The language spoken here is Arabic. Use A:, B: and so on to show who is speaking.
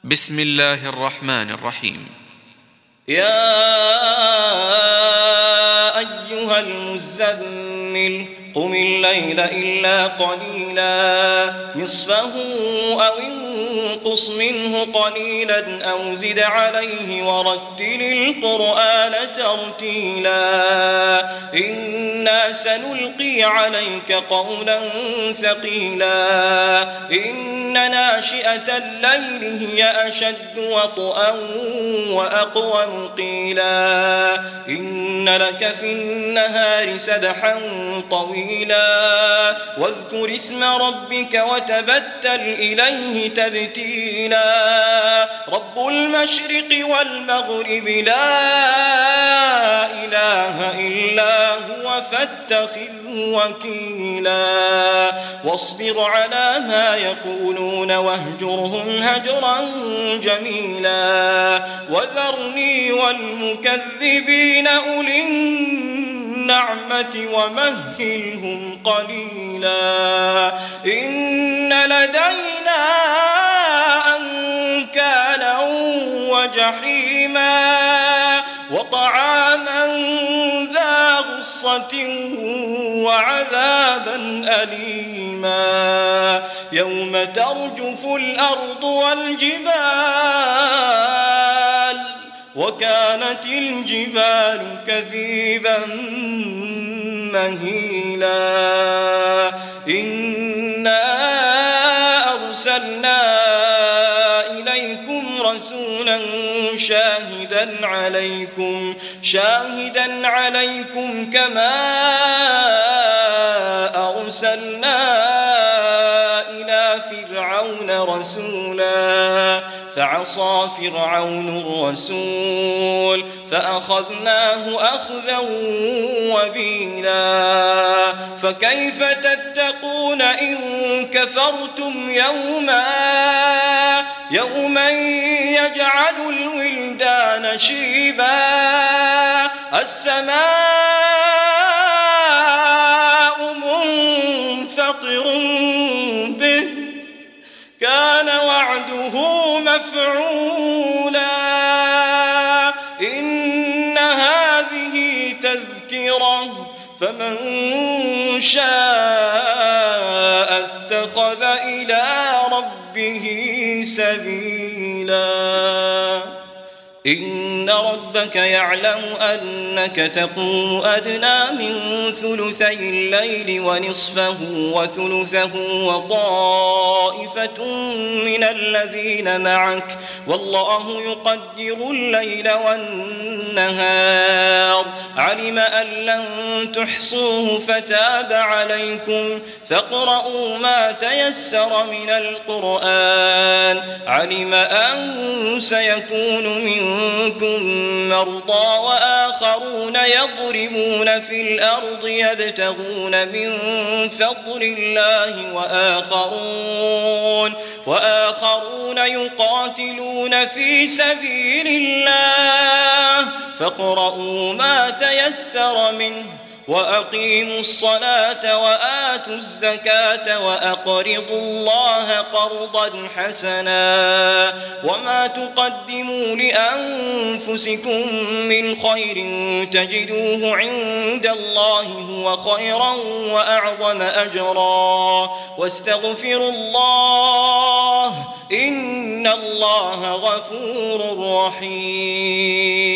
A: بسم الله الرحمن الرحيم.
B: يا أيها المزمل قم الليل إلا قليلا نصفه أو انقص منه قليلا أو زد عليه ورتل القرآن ترتيلا إنا سنلقي عليك قولا ثقيلا إن ناشئة الليل هي أشد وطئا وأقوم قيلا إن لك في النهار سبحا طويلا واذكر اسم ربك وتبتل إليه تبتيلا رب المشرق والمغرب لا إله إلا هو فاتخذه وكيلا واصبر على ما يقولون واهجرهم هجرا جميلا وذرني والمكذبين أولي النعمة ومهلهم قليلا إن لدينا أنكالا وجحيما وطعاما ذا غصة وعذابا أليما يوم ترجف الأرض والجبال وكانت الجبال كثيبا مهيلا إنا أرسلنا إليكم رسولا شاهدا عليكم كما أرسلنا إلى فرعون رسولا فعصى فرعون الرسول فأخذناه أخذا وبيلا فكيف تتقون إن كفرتم يوما يجعل الولدان شيبا السماء منفطر به كان وعده مفعولا إن هذه تذكرة فمن شاء اتخذ إلى ربه سبيلا إن ربك يعلم أنك تقوم أدنى من ثلثي الليل ونصفه وثلثه وطائفة من الذين معك والله يقدر الليل والنهار علم أن لن تحصوه فتاب عليكم فاقرؤوا ما تيسر من القرآن علم أن سيكون منكم مرضى وآخرون يضربون في الأرض يبتغون من فضل الله وآخرون يقاتلون في سبيل الله فاقرؤوا ما تيسر منه وأقيموا الصلاة وآتوا الزكاة وأقرضوا الله قرضا حسنا وما تقدموا لأنفسكم من خير تجدوه عند الله هو خيرا وأعظم أجرا واستغفروا الله إن الله غفور رحيم.